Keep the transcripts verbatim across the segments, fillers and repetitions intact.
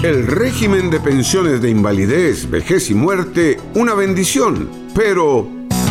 El régimen de pensiones de invalidez, vejez y muerte, una bendición, pero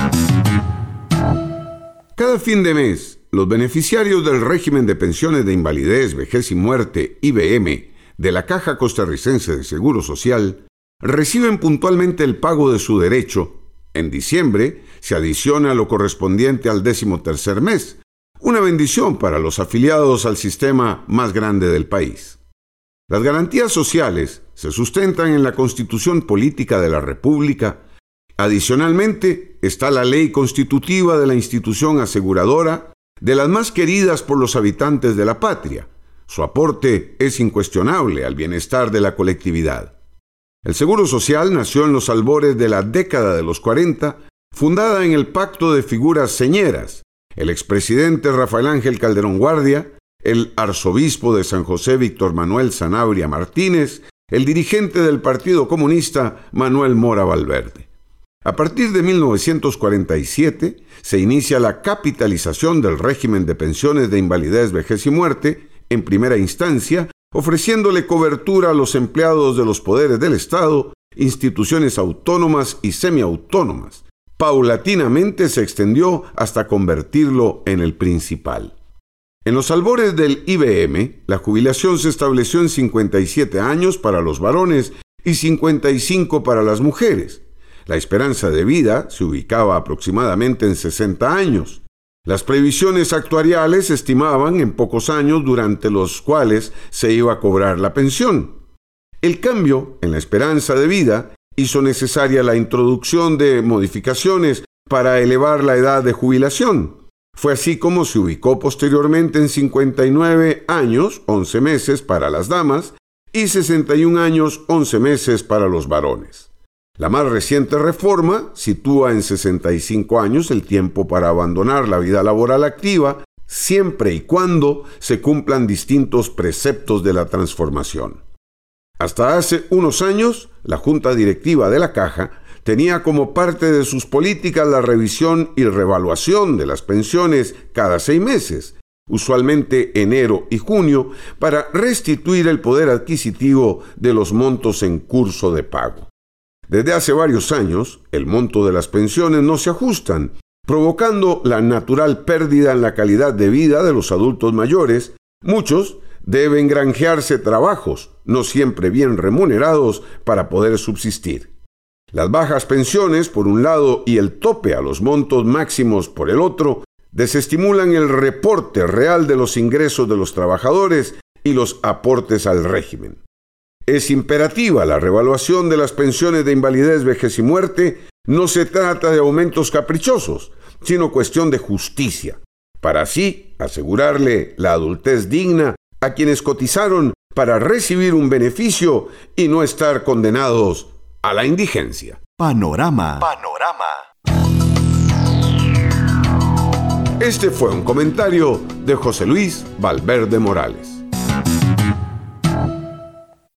cada fin de mes, los beneficiarios del régimen de pensiones de invalidez, vejez y muerte, I B M, de la Caja Costarricense de Seguro Social, reciben puntualmente el pago de su derecho. En diciembre se adiciona lo correspondiente al décimo tercer mes, una bendición para los afiliados al sistema más grande del país. Las garantías sociales se sustentan en la Constitución Política de la República. Adicionalmente, está la ley constitutiva de la institución aseguradora, de las más queridas por los habitantes de la patria. Su aporte es incuestionable al bienestar de la colectividad. El Seguro Social nació en los albores de la década de los cuarenta, fundada en el Pacto de Figuras Señeras, el expresidente Rafael Ángel Calderón Guardia, el arzobispo de San José Víctor Manuel Sanabria Martínez, el dirigente del Partido Comunista Manuel Mora Valverde. A partir de mil novecientos cuarenta y siete se inicia la capitalización del régimen de pensiones de invalidez, vejez y muerte en primera instancia, ofreciéndole cobertura a los empleados de los poderes del Estado, instituciones autónomas y semiautónomas. Paulatinamente se extendió hasta convertirlo en el principal. En los albores del I B M, la jubilación se estableció en cincuenta y siete años para los varones y cincuenta y cinco para las mujeres. La esperanza de vida se ubicaba aproximadamente en sesenta años. Las previsiones actuariales estimaban en pocos años durante los cuales se iba a cobrar la pensión. El cambio en la esperanza de vida hizo necesaria la introducción de modificaciones para elevar la edad de jubilación. Fue así como se ubicó posteriormente en cincuenta y nueve años, once meses para las damas, y sesenta y un años, once meses para los varones. La más reciente reforma sitúa en sesenta y cinco años el tiempo para abandonar la vida laboral activa, siempre y cuando se cumplan distintos preceptos de la transformación. Hasta hace unos años, la Junta Directiva de la Caja tenía como parte de sus políticas la revisión y revaluación de las pensiones cada seis meses, usualmente enero y junio, para restituir el poder adquisitivo de los montos en curso de pago. Desde hace varios años, el monto de las pensiones no se ajustan, provocando la natural pérdida en la calidad de vida de los adultos mayores. Muchos deben granjearse trabajos, no siempre bien remunerados, para poder subsistir. Las bajas pensiones, por un lado, y el tope a los montos máximos por el otro, desestimulan el reporte real de los ingresos de los trabajadores y los aportes al régimen. Es imperativa la revaluación de las pensiones de invalidez, vejez y muerte. No se trata de aumentos caprichosos, sino cuestión de justicia, para así asegurarle la adultez digna a quienes cotizaron para recibir un beneficio y no estar condenados a la indigencia. Panorama. Panorama. Este fue un comentario de José Luis Valverde Morales.